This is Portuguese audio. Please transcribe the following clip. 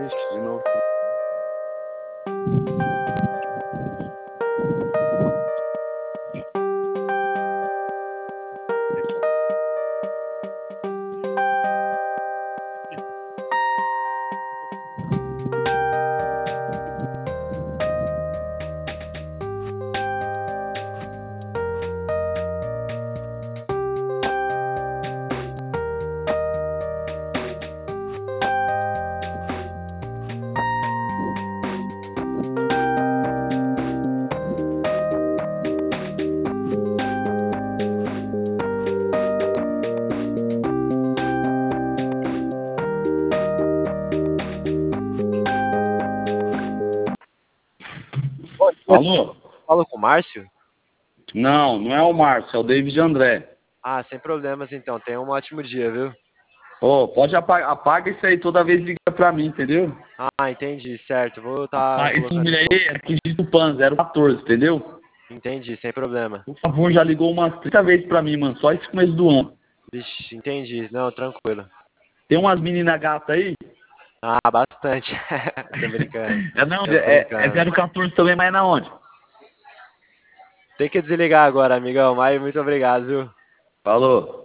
Ixi, de novo. Alô? Fala com o Márcio? Não, não é o Márcio, é o David André. Ah, sem problemas então. Tenha um ótimo dia, viu? Ô, pode apaga isso aí toda vez liga pra mim, entendeu? Ah, entendi, certo. Vou estar Esse colocando número em aí conta. é aqui de Tupã, 014, entendeu? Entendi, sem problema. Por favor, já ligou umas 30 vezes pra mim, mano, só esse começo do ano. Vixe, entendi. Não, tranquilo. Tem umas meninas gatas aí? Ah, bastante. Tô brincando. É não, Tô é brincando. 014 também, mas é na onde? Tem que desligar agora, amigão, mas muito obrigado, viu? Falou.